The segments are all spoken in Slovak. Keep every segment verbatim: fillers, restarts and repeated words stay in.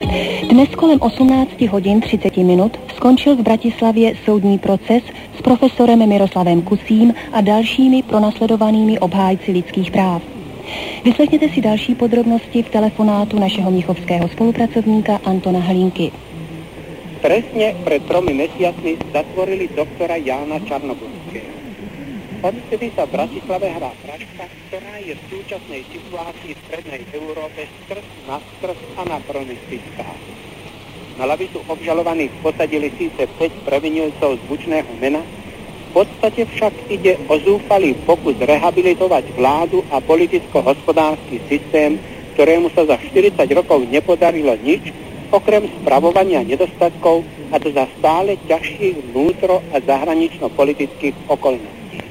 Dnes kolem osmnáct hodin třicet minut skončil v Bratislavě soudní proces s profesorem Miroslavem Kusím a dalšími pronásledovanými obhájci lidských práv. Vyslechněte si další podrobnosti v telefonátu našeho mnichovského spolupracovníka Antona Hlínky. Presne pred tromi mesiacmi zatvorili doktora Jána Čarnogórského. Odtedy sa v Bratislave hrá fraška, ktorá je v súčasnej situácii v strednej Európe skrz na skrz anachronistická. Na lavicu obžalovaných posadili síce päť previnilcov zvučného mena, v podstate však ide o zúfalý pokus rehabilitovať vládu a politicko-hospodársky systém, ktorému sa za štyridsať rokov nepodarilo nič, okrem spravovania nedostatkov, a to za stále ťažších vnútro- a zahranično-politických okolností.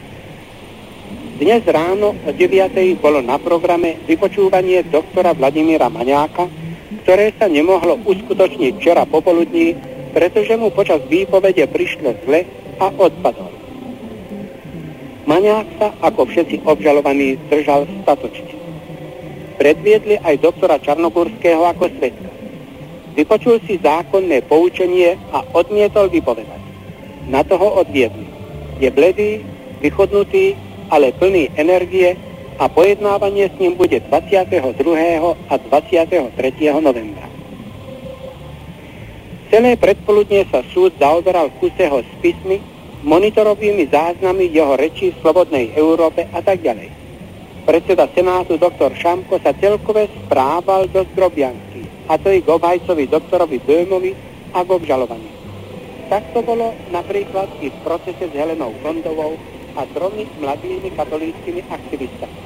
Dnes ráno o deviatej bolo na programe vypočúvanie doktora Vladimíra Maňáka, ktoré sa nemohlo uskutočniť včera popoludní, pretože mu počas výpovede prišlo zle a odpadol. Maňák sa, ako všetci obžalovaní, držal statočne. Predviedli aj doktora Čarnogórského ako svedka. Vypočul si zákonné poučenie a odmietol vypovedať. Na toho odviedli. Je bledý, vychodnutý, ale plný energie a pojednávanie s ním bude dvadsiateho druhého a dvadsiateho tretieho novembra. Celé predpoludnie sa súd zaoberal Kuseho spismi, monitorovými záznamy jeho rečí v Slobodnej Európe a tak ďalej. Predseda Senátu doktor Šamko sa celkové správal dosť grobiansky, a to i k obhajcovi doktorovi Böhmovi a k obžalovaným. Tak to bolo napríklad i v procese s Helenou Gondovou a tromi mladými katolíckymi aktivistami.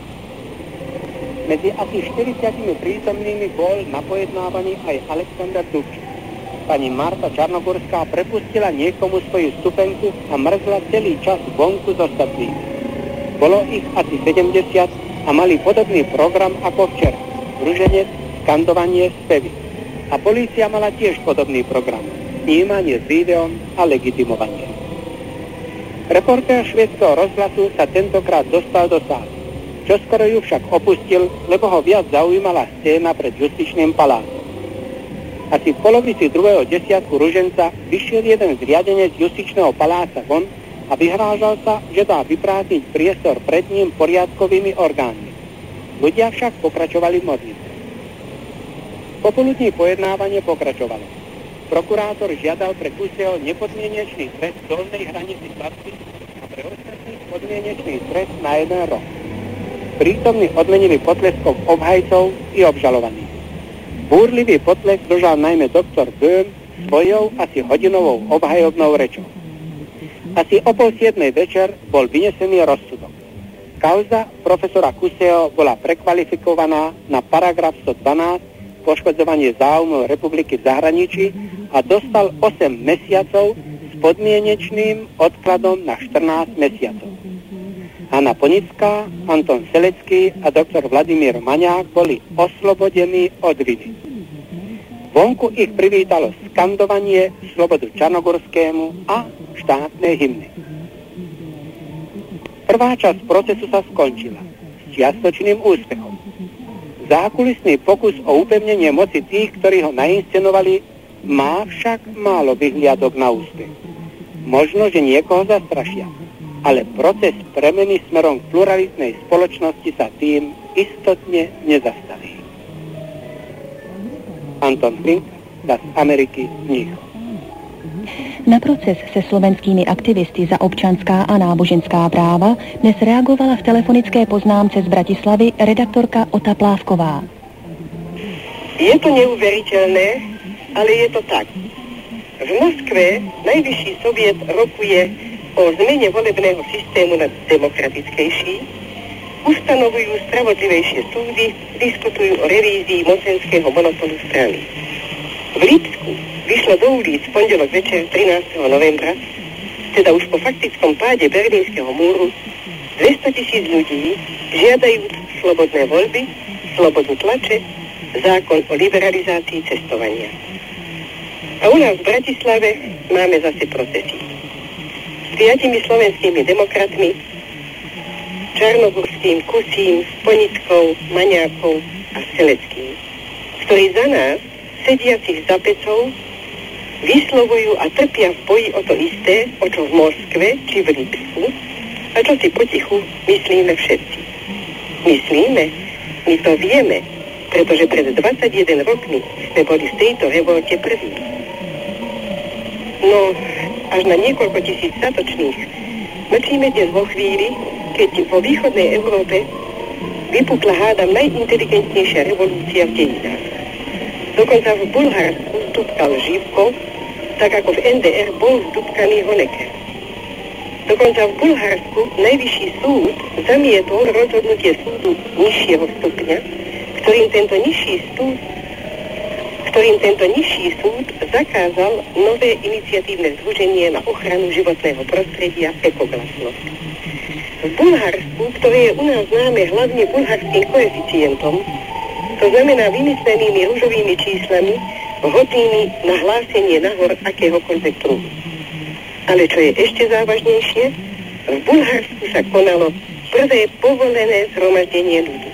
Medzi asi štyridsiatimi prítomnými bol na pojednávaní aj Alexander Dubčík. Pani Marta Čarnogórská prepustila niekomu svoju stupenku a mrzla celý čas vonku z ostatných. Bolo ich asi sedemdesiat a mali podobný program ako včera. Ruženec, skandovanie, spevy. A polícia mala tiež podobný program. Snímanie s videom a legitimovanie. Reportér švédskeho rozhlasu sa tentokrát dostal do sály. Čoskoro ju však opustil, lebo ho viac zaujímala scéna pred justičným palácom. Asi v polovici druhého desiatku ruženca vyšiel jeden zriadenec justičného paláca von a vyhrážal sa, že dá vyprázdniť priestor pred ním poriadkovými orgánmi. Ľudia však pokračovali v modlitbe. Popoludní pojednávanie pokračovalo. Prokurátor žiadal pre Kuseho nepodmienečný trest v dolnej hranici sadzby a pre ostatných podmienečný trest na jeden rok. Prítomní odmenili potleskom obhajcov i obžalovaných. Búrlivý potlesk držal najmä doktor Böhm svojou asi hodinovou obhajobnou rečou. Asi o pol siedmej večer bol vynesený rozsudok. Kauza profesora Kuseho bola prekvalifikovaná na paragraf sto dvanásť poškodzovanie záujmov republiky v zahraničí a dostal osem mesiacov s podmienečným odkladom na štrnásť mesiacov. Hanna Ponická, Anton Selecký a doktor Vladimír Maňák boli oslobodení od viny. Vonku ich privítalo skandovanie Slobodu Čarnogórskému a štátne hymny. Prvá časť procesu sa skončila s čiastočným úspechom. Zákulisný pokus o upevnenie moci tých, ktorí ho nainscenovali, má však málo vyhliadok na úspech. Možno, že niekoho zastrašia, ale proces premeny smerom k pluralitnej spoločnosti sa tým istotne nezastaví. Anton Hlink, z Ameriky, Mníchov. Na proces se slovenskými aktivisty za občanská a náboženská práva dnes reagovala v telefonické poznámce z Bratislavy redaktorka Ota Plávková. Je to neuveriteľné, ale je to tak. V Moskve najvyšší soviet rokuje o zmene volebného systému na demokratickejší, ustanovujú spravodlivejšie súdy, diskutujú o revízii mocenského monopolu strany. V Lipsku vyšlo do ulic v pondelok večer trinásteho novembra, teda už po faktickom páde Berlínskeho múru, dvestotisíc ľudí žiadajú slobodné voľby, slobodu tlače, zákon o liberalizácii cestovania. A u nás v Bratislave máme zase procesy. S piatimi slovenskými demokratmi, Čarnogórským, Kusím, Ponickou, Maňákou a Seleckým, ktorí za nás sediacich za pecou vyslovujú a trpia v boji o to isté, o čo v Moskve či v Lipsku, a čo si potichu myslíme všetci. Myslíme? My to vieme, pretože pred dvadsaťjeden rokmi sme boli v tejto revolte prví. No, až na niekoľko tisíc statočných mlčíme dnes vo chvíli, keď vo východnej Európe vypukla hádam najinteligentnejšia revolúcia v dejinách. Dokonca v Bulharsku stúpkal Živkov, tak ako v en dé er bol vdúbkaný Honecker. Dokonca v Bulharsku najvyšší súd zamietol rozhodnutie súdu nižšieho stupňa, ktorým tento nižší súd, ktorým tento nižší súd zakázal nové iniciatívne združenie na ochranu životného prostredia Ekoglasnosť. V Bulharsku, ktoré je u nás známe hlavne bulharským koeficientom, to znamená vymyslenými ružovými číslami, hodnými na hlásenie nahor akéhokoľvek druhu. Ale čo je ešte závažnejšie, v Bulharsku sa konalo prvé povolené zhromaždenie ľudí.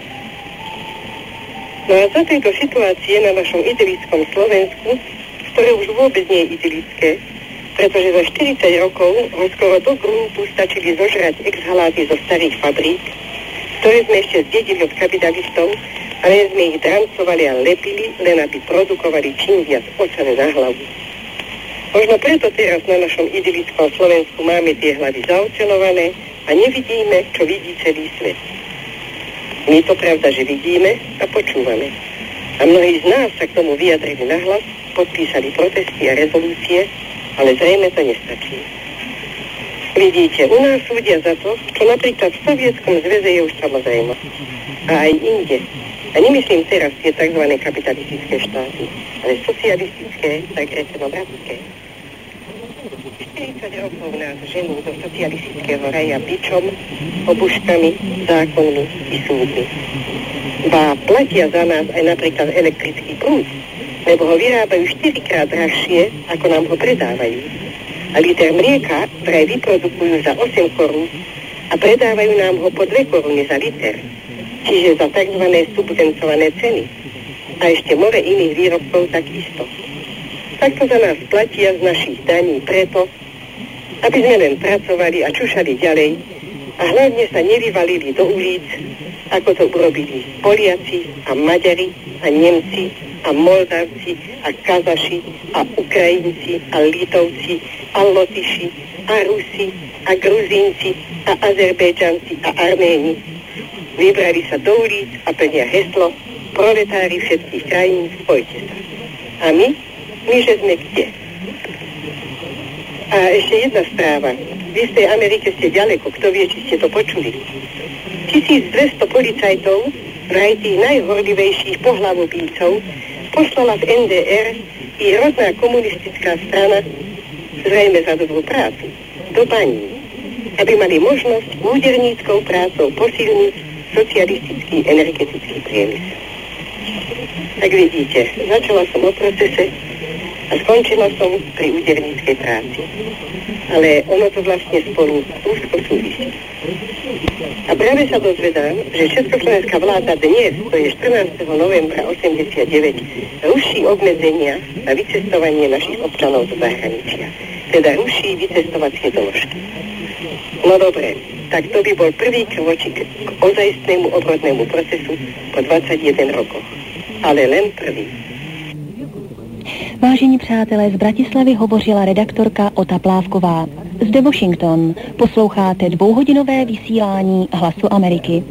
No a za tejto situácie na našom idylickom Slovensku, ktoré už vôbec nie je idylické, pretože za štyridsať rokov ho skoro do gruntu stačili zožrať exhaláty zo starých fabrík, ktoré sme ešte zdedili od kapitalistov, ale sme ich drancovali a lepili, len aby produkovali čím viac ocele na hlavu. Možno preto teraz na našom idylickom Slovensku máme tie hlavy zaocelované a nevidíme, čo vidí celý svet. My to pravda, že vidíme a počúvame. A mnohí z nás sa k tomu vyjadrili nahlas, podpísali protesty a rezolúcie, ale zrejme to nestačí. Vidíte, u nás súdia za to, čo napríklad v Sovietskom zväze je už samozrejmosť. A aj inde. A nemyslím teraz tie tzv. Kapitalistické štáty, ale socialistické, tak rečeno bratské. štyridsať rokov nás ženú do socialistického raja bičom, obuškami, zákonmi i súdmi. Ba platia za nás aj napríklad elektrický prúd, lebo ho vyrábajú štyrikrát drahšie, ako nám ho predávajú. A liter mlieka vraj vyprodukujú za osem korún a predávajú nám ho po dve koruny za liter. Čiže za tzv. Subvencované ceny. A ešte more iných výrobkov takisto. Takto za nás platia z našich daní preto, aby sme len pracovali a čušali ďalej a hlavne sa nevyvalili do ulic, ako to urobili Poliaci a Maďari a Nemci a Moldavci a Kazaši a Ukrajinci a Litovci a Lotyši a Rusi a Gruzínci a Azerbejdžanci a Arméni. Vybrali sa do ulic a plnia heslo proletári všetkých krajín, spojte sa. A my? My, že sme kde? A ešte jedna správa. V istej Amerike ste ďaleko, kto vie, či ste to počuli. tisícdvesto policajtov, vraj tých najhorlivejších pohlavobíjcov, poslala v en dé er i rodná komunistická strana, zrejme za dobrú prácu, do baní, aby mali možnosť úderníckou prácou posilniť socialistický energetický priemysel. Tak vidíte, začala som o procese a skončila som pri úderníckej práci. Ale ono to vlastne spolu úzko súvisí. A práve sa dozvedám, že československá vláda dnes, to je štrnásteho novembra osemdesiatdeväť, ruší obmedzenia na vycestovanie našich občanov do zahraničia. Teda ruší vycestovacie doložky. No dobre, tak to by bol prvý krôčik k ozajstnému obrodnému procesu po dvadsaťjeden rokoch. Ale len prvý. Vážení přátelé, z Bratislavy hovořila redaktorka Ota Plávková. Zde Washington. Posloucháte dvouhodinové vysílání Hlasu Ameriky.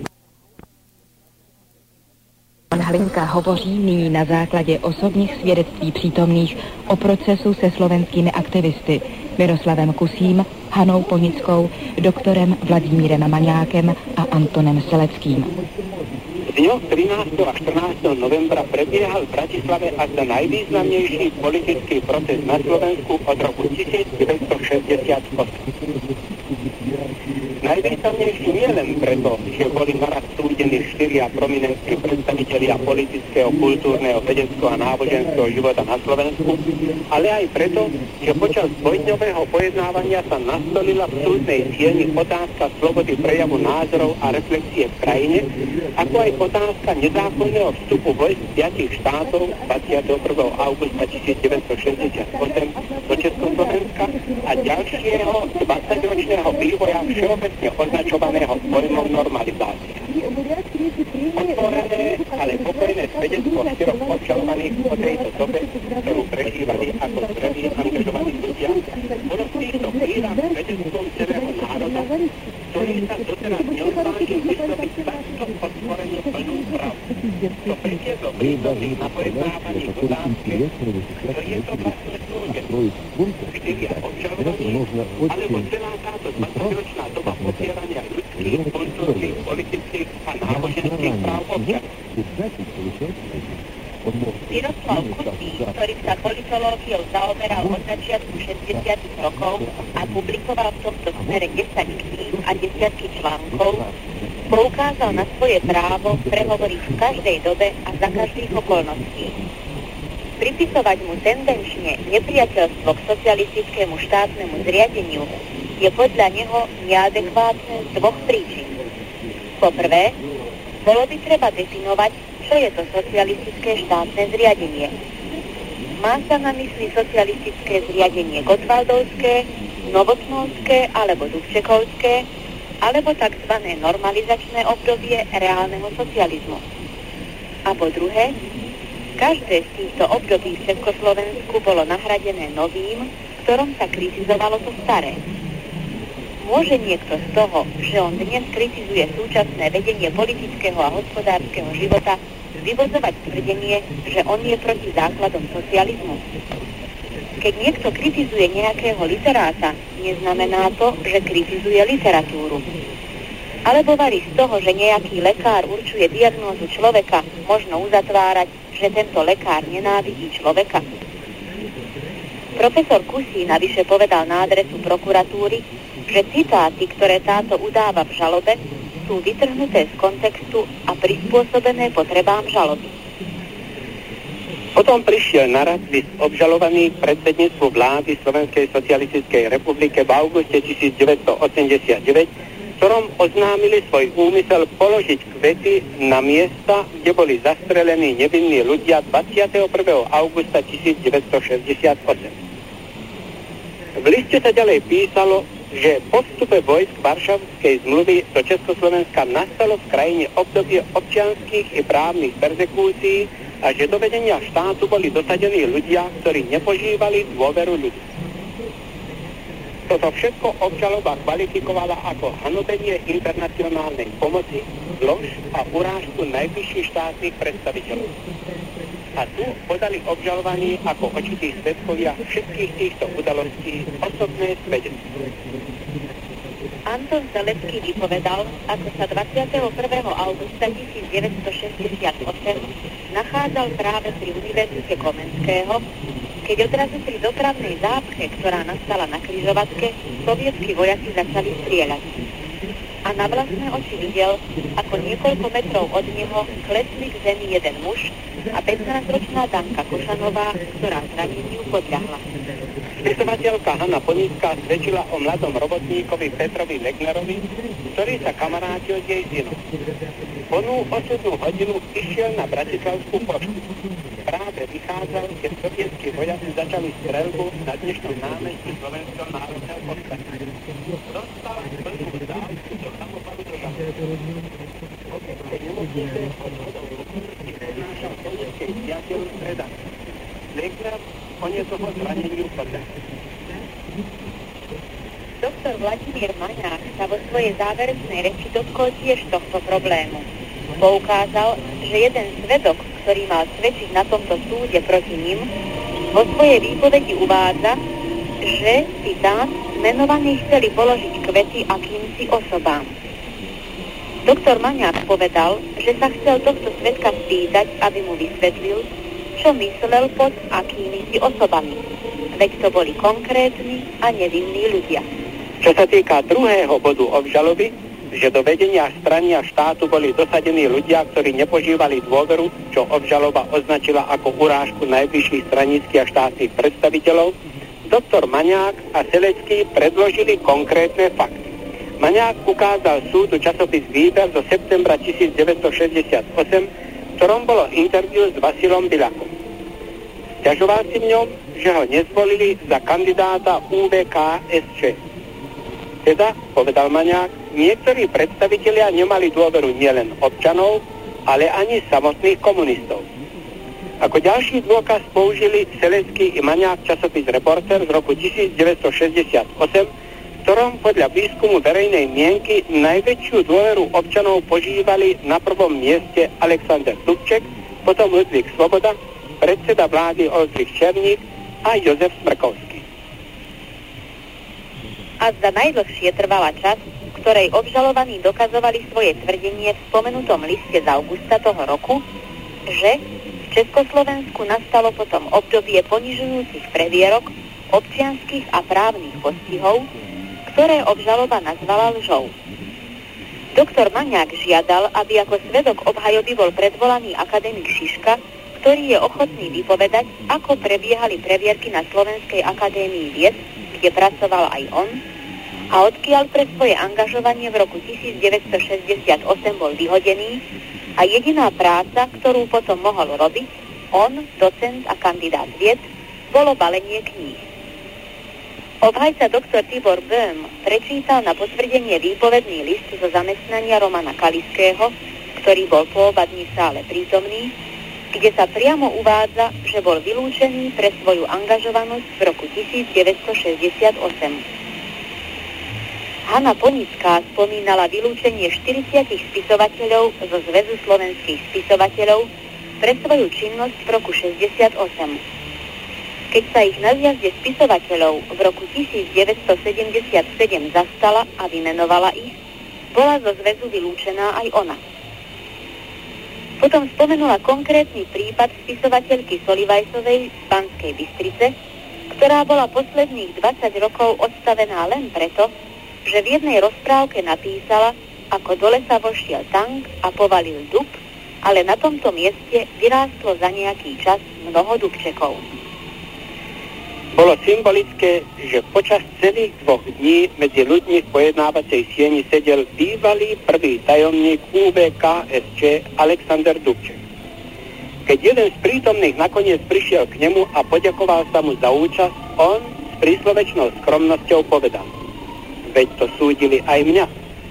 Pan Hlinka hovoří nyní na základě osobních svědectví přítomných o procesu se slovenskými aktivisty Miroslavem Kusím, Hanou Ponickou, doktorem Vladimírem Maňákem a Antonem Seleckým. V dňoch trinásteho a štrnásteho novembra prebiehal v Bratislave asi najvýznamnejší politický proces na Slovensku od roku tisícdeväťstošesťdesiatosem. Najvýznamnejší nie len preto, že boli naraz súdení štyria prominentní predstavitelia politického, kultúrneho, vedeckého a náboženského života na Slovensku, ale aj preto, že počas dvojdňového pojednávania sa nastolila v súdnej sieni otázka slobody prejavu názorov a reflexie v krajine, ako aj otázka nezákonného vstupu vojsk piatich štátov dvadsiateho prvého augusta devätnásťstošesťdesiatosem do Československa a ďalšieho dvadsaťročného vývoja všeobecne označovaného pojmom normalizácia. Otvorené, ale pokojné svedectvo štyroch obžalovaných o tejto dobe, ktorú prežívali ako zdraví angažovaní ľudia, bolo v týchto chvíľach svedectvom celého národa, ktorý sa doteraz neodvážil vysloviť takto otvorene plnú pravdu. To priviedlo prítomných na pojednávaní otázky, ktorý je to vlastne súdec, štyria obžalovaní, alebo celá táto dvadsaťročná doba popierania ľudských, kultúrnych, politických a náboženských práv občanov. Miroslav Kusín, ktorý sa politológiou zaoberal od začiatku šesťdesiatych rokov a publikoval v tomto smere desať kníh a desiatky článkov, poukázal na svoje právo prehovoriť v každej dobe a za každých okolností. Pripisovať mu tendenčne nepriateľstvo k socialistickému štátnemu zriadeniu je podľa neho neadekvátne z dvoch príčin. Po prvé, bolo by treba definovať, čo je to socialistické štátne zriadenie. Má sa na mysli socialistické zriadenie Gottwaldovské, Novotnovské alebo Dubčekovské, alebo tzv. Normalizačné obdobie reálneho socializmu. A po druhé, každé z týchto období v Československu bolo nahradené novým, v ktorom sa kritizovalo to staré. Môže niekto z toho, že on dnes kritizuje súčasné vedenie politického a hospodárskeho života, vyvozovať tvrdenie, že on je proti základom socializmu? Keď niekto kritizuje nejakého literáta, neznamená to, že kritizuje literatúru. Alebo varí z toho, že nejaký lekár určuje diagnózu človeka, možno uzatvárať, že tento lekár nenávidí človeka. Profesor Kusín navyše povedal na adresu prokuratúry, že citáty, ktoré táto udáva v žalobe, sú vytrhnuté z kontextu a prispôsobené potrebám žaloby. Potom prišiel na rad list obžalovaný predsedníctvu vlády Slovenskej socialistickej republike v auguste devätnásťstoosemdesiatdeväť, v ktorom oznámili svoj úmysel položiť kvety na miesta, kde boli zastrelení nevinní ľudia dvadsiateho prvého augusta devätnásťstošesťdesiatosem. V liste sa ďalej písalo, že po vstupe vojsk Varšavskej zmluvy do Československa nastalo v krajine obdobie občianskych i právnych perzekúcií a že do vedenia štátu boli dosadení ľudia, ktorí nepožívali dôveru ľudí. Toto všetko obžaloba kvalifikovala ako hanobenie internacionálnej pomoci, lož a urážku najvyšších štátnych predstaviteľov. A tu podali obžalovaní ako očití svedkovia všetkých týchto udalostí osobné svedectvo. Anton Zalecký vypovedal, ako sa dvadsiateho prvého augusta devätnásťstošesťdesiatosem nachádzal práve pri Univerzite Komenského, keď odrazu pri dopravnej zápche, ktorá nastala na križovatke, sovietskí vojaci začali strieľať. A na vlastné oči videl, ako niekoľko metrov od neho klesli k zemi jeden muž a pätnásťročná Danka Košanová, ktorá zraneniu podľahla. Spisovateľka Hanna Ponícka svedčila o mladom robotníkovi Petrovi Legnerovi, ktorý sa kamarátil s jej synom. Onú osudnú hodinu išiel na Bratislavskú poštu. Práve vychádzal, keď sovietskí vojaci začali streľbu na dnešnom námestí Slovenského národného povstania. Dostal plnú dávku do samopalu do žalúdka. Opäť sa nemocnice od hodov úmrtí prednášal sovietskej priateľu Streda. Legner poniesol zraneniu podľahol. Doktor Vladimír Maňák sa vo svojej záverečnej reči dotkol tiež tohto problému. Poukázal, že jeden svedok, ktorý mal svedčiť na tomto súde proti ním, vo svojej výpovedi uvádza, že, citát, menovaní chceli položiť kvety akýmsi osobám. Doktor Maňák povedal, že sa chcel tohto svedka spýtať, aby mu vysvetlil, čo myslel pod akými si osobami. Veď to boli konkrétni a nevinní ľudia. Čo sa týka druhého bodu obžaloby, že do vedenia strany a štátu boli dosadení ľudia, ktorí nepožívali dôveru, čo obžaloba označila ako urážku najvyšších stranických a štátnych predstaviteľov, doktor Maňák a Selecký predložili konkrétne fakty. Maňák ukázal súdu časopis Výber zo septembra devätnásťstošesťdesiatosem, v ktorom bolo interview s Vasilom Biľakom. Sťažoval si v ňom, že ho nezvolili za kandidáta ú vé ká es č. Teda, povedal Maňák, niektorí predstavitelia nemali dôveru nielen občanov, ale ani samotných komunistov. Ako ďalší dôkaz použili Selecký i Maňák časopis Reporter z roku devätnásťstošesťdesiatosem, v ktorom podľa výskumu verejnej mienky najväčšiu dôveru občanov požívali na prvom mieste Alexander Dubček, potom Ludvík Svoboda, predseda vlády Oldřich Černík a Jozef Smrkovský. A za najdlhšie trvala čas, v ktorej obžalovaní dokazovali svoje tvrdenie v spomenutom liste z augusta toho roku, že v Československu nastalo potom obdobie ponižujúcich previerok, občianskych a právnych postihov, ktoré obžaloba nazvala lžou. Doktor Maňák žiadal, aby ako svedok obhajoby bol predvolaný akademik Šiška, ktorý je ochotný vypovedať, ako prebiehali previerky na Slovenskej akadémii vied, kde pracoval aj on, a odkiaľ pre svoje angažovanie v roku devätnásťstošesťdesiatosem bol vyhodený a jediná práca, ktorú potom mohol robiť, on, docent a kandidát vied, bolo balenie kníh. Obhajca doktor Tibor Böhm prečítal na potvrdenie výpovedný list zo zamestnania Romana Kaliského, ktorý bol pôvabný v sále prítomný, kde sa priamo uvádza, že bol vylúčený pre svoju angažovanosť v roku devätnásťstošesťdesiatosem. Hanna Ponická spomínala vylúčenie štyridsiatich spisovateľov zo Zväzu slovenských spisovateľov pre svoju činnosť v roku šesťdesiatosem. Keď sa ich na zjazde spisovateľov v roku devätnásťstosedemdesiatsedem zastala a vymenovala ich, bola zo zväzu vylúčená aj ona. Potom spomenula konkrétny prípad spisovateľky Solivajsovej z Banskej Bystrice, ktorá bola posledných dvadsať rokov odstavená len preto, že v jednej rozprávke napísala, ako do lesa vošiel tank a povalil dub, ale na tomto mieste vyrástlo za nejaký čas mnoho dubčekov. Bolo symbolické, že počas celých dvoch dní medzi ľuďmi v pojednávacej sieni sedel bývalý prvý tajomník ú vé ká es č Alexander Dubček. Keď jeden z prítomných nakoniec prišiel k nemu a poďakoval sa mu za účasť, on s príslovečnou skromnosťou povedal: veď to súdili aj mňa.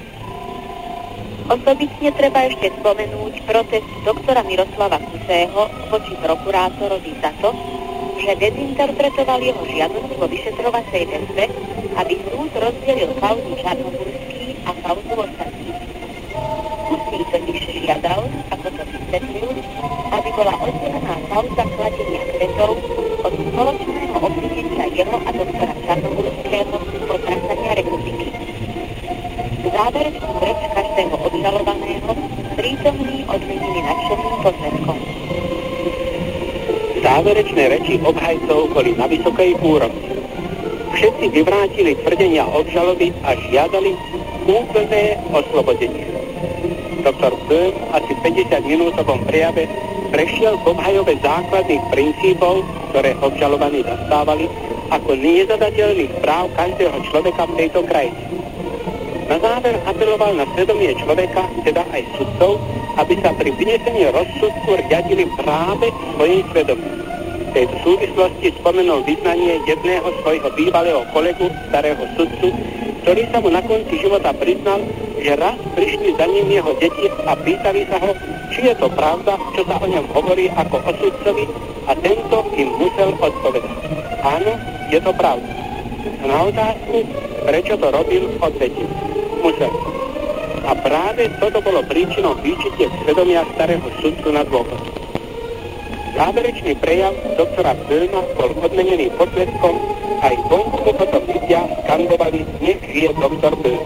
Osobitne treba ešte spomenúť protest doktora Miroslava Kusého voči prokurátorovi za to, že dezinterpretoval jeho žiadosť vo vyšetrovacej väzbe, aby súd rozdelil kauzu Čarnogurský a kauzu ostatní. Kusý totiž žiadal, ako to vysvetlil, aby bola oddelená kauza kladenia kvetov od spoločného obvinenia jeho a doktora Čarnogurského po zvracania republiky. Záverečnú reč každého obžalovaného prítomní odmenili nadšeným posledkom. Záverečné reči obhajcov boli na vysokej úrovni. Všetci vyvrátili tvrdenia obžaloby a žiadali úplné oslobodenie. Doktor Böhm asi päťdesiat minútovom prejave prešiel k obhajobe základných princípov, ktoré obžalovaní zastávali, ako nezadateľných práv každého človeka v tejto krajine. Na záver apeloval na svedomie človeka, teda aj sudcov, aby sa pri vynesení rozsudku riadili práve svojim svedomím. V tejto súvislosti spomenul vyznanie jedného svojho bývalého kolegu, starého sudcu, ktorý sa mu na konci života priznal, že raz prišli za ním jeho deti a pýtali sa ho, či je to pravda, čo sa o ňom hovorí ako o sudcovi, a tento im musel odpovedať: áno, je to pravda. A na otázku, prečo to robil, odvetil: musel. A práve toto bolo príčinou výčitie svedomia starého sudcu na dôkaz. Záverečný prejav doktora Böhma bol odmenený potleskom, aj vonku mu potom ľudia skandovali: nech žije doktor Böhm.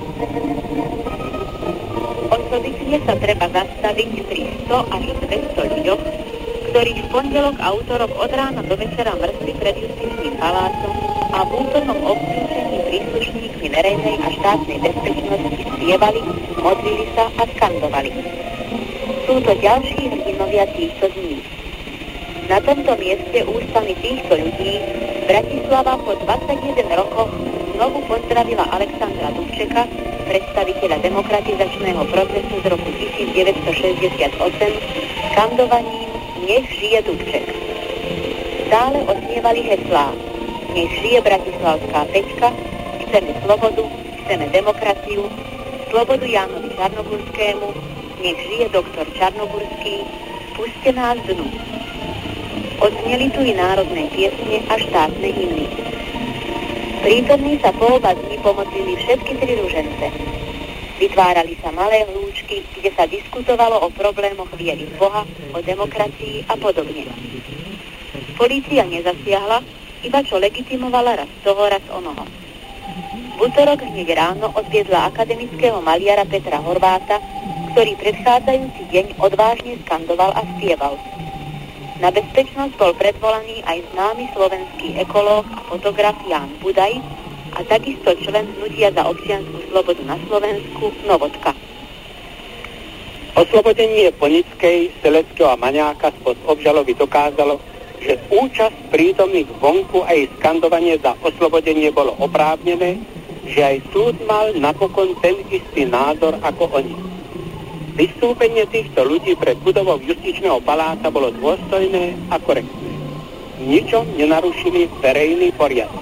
Osobitne sa treba zastaviť pri sto až dvesto ľuďoch, ktorých v pondelok a útorok od rána do večera mrzli pred justičným palácom a a v úplnom obklúčení príslušníkmi verejnej a štátnej bezpečnosti spievali, modlili sa a skandovali. Sú to ďalší hrdinovia týchto dní. Na tomto mieste ústami týchto ľudí Bratislava po dvadsaťjeden rokoch znovu pozdravila Alexandra Dubčeka, predstaviteľa demokratizačného procesu z roku devätnásťstošesťdesiatosem, skandovaním Nech žije Dubček. Stále odznievali heslá Nech žije Bratislavská Peťka, chceme slobodu, chceme demokraciu, slobodu Jánovi Čarnogurskému, nech žije doktor Čarnogurský, puste nás dnu. Odzneli tu i národné piesne a štátne hymny. Prítomní sa po oba dní pomodlili všetky tri ružence. Vytvárali sa malé hlúčky, kde sa diskutovalo o problémoch viery v Boha, o demokracii a podobne. Polícia nezasiahla, iba čo legitimovala raz toho, raz onoho. V utorok hneď ráno odviedla akademického maliara Petra Horváta, ktorý predchádzajúci deň odvážne skandoval a spieval. Na bezpečnosť bol predvolaný aj známy slovenský ekológ a fotograf Ján Budaj a takisto člen hnutia za občiansku slobodu na Slovensku Novodka. Oslobodenie Ponickej, Seleckého a Maňáka spod obžaloby dokázalo, že účasť prítomných vonku a jej skandovanie za oslobodenie bolo oprávnené, že aj súd mal napokon ten istý názor ako oni. Vystúpenie týchto ľudí pred budovou justičného paláca bolo dôstojné a korektné. Ničom nenarušili verejný poriadok.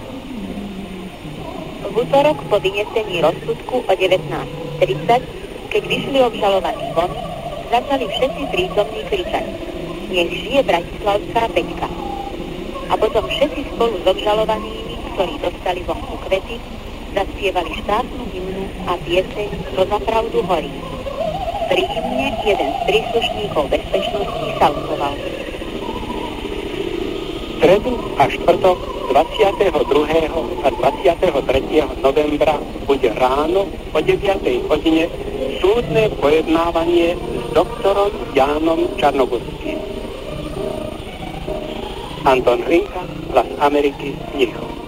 V útorok po vynesení rozsudku o devätnásť tridsať, keď vyšli obžalovaní von, začali všetci prítomní kričať Nech žije Bratislavská Peťka. A potom všetci spolu s obžalovanými, ktorí dostali vonku kvety, zaspievali štátnu hymnu a pieseň To za pravdu horí. Pri hymne jeden z príslušníkov bezpečnosti salutoval. Stredu a štvrtok dvadsiateho druhého a dvadsiateho tretieho novembra bude ráno o deviatej hodine súdne pojednávanie s doktorom Jánom Čarnogurským. Anton Hlinka, Hlas Ameriky, Mníchov.